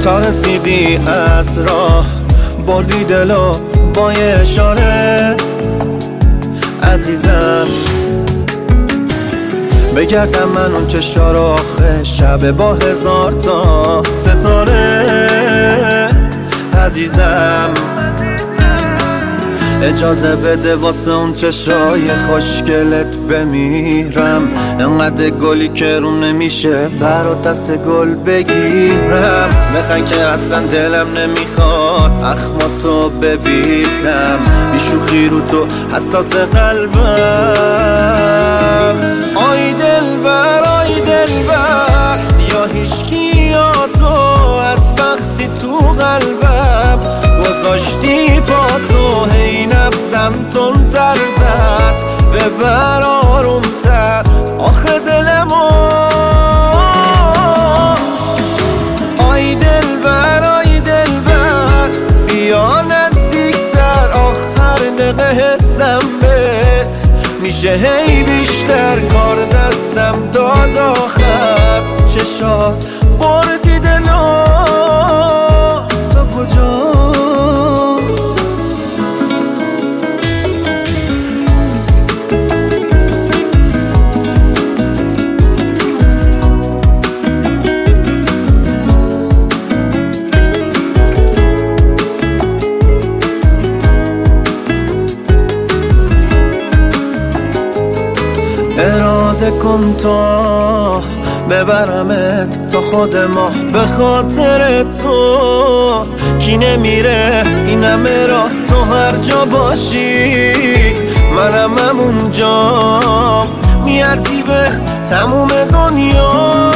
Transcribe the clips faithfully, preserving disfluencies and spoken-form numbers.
تا رسیدی از راه بردی دلو با یه اشاره عزیزم. بگردم من اون چشا رو آخه شب با هزار تا ستاره عزیزم. اجازه بده واسه اون چشای خوشگلت بمیرم، انقدر گلی که روم نمیشه برا دست گل بگیرم. بخن که اصلا دلم نمیخواد اخماتو ببینم، بیشوخی رو تو حساس قلبم. آی دلبر آی دلبر یا هیچکی یا تو، از وقتی تو قلبم گذاشتی با تو، هی نبزم تندتر زد ببر آرومتر آخه دلمو. آی دلبر آی دلبر بیا نزدیکتر، آخر دقیقه حسم بهت میشه هی بیشتر، کار دستم داد آخر چشات بردی دلو تا کجا. اراده کن تا ببرمت تا خود ماه، به خاطر تو کی نمیره این همه راه، تو هر جا باشی منم همونجا، میارزی به تموم دنیا.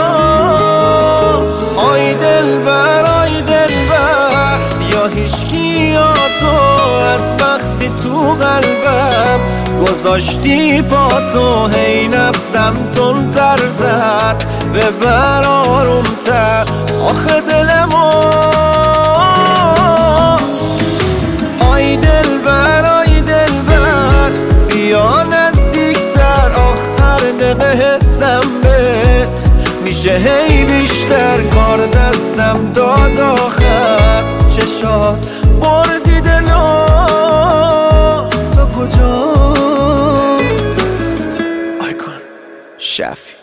آی دلبر آی دلبر یا هیچکی یا تو، از وقتی تو قلبم گذاشتی با تو، هی نبزم تندتر زد ببر آرومتر آخه دلمو. آی دلبر آی دلبر بیا نزدیکتر، آخر دقیقه حسم بهت میشه هی بیشتر، کار دستم داد آخر چشات بردی دلو تا کجا. شفی